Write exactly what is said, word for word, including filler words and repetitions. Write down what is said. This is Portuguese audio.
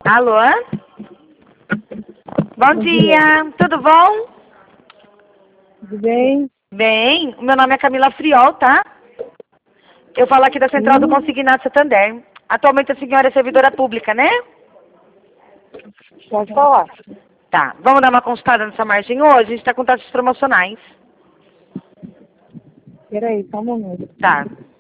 Alô? Bom, bom dia. dia, tudo bom? Tudo bem? Bem, meu nome é Camila Friol, tá? Eu falo aqui da Central hum. do Consignado Santander. Atualmente a senhora é servidora pública, né? Pode falar. Tá, vamos dar uma consultada nessa margem hoje? A gente está com taxas promocionais. Peraí, só um momento. Tá.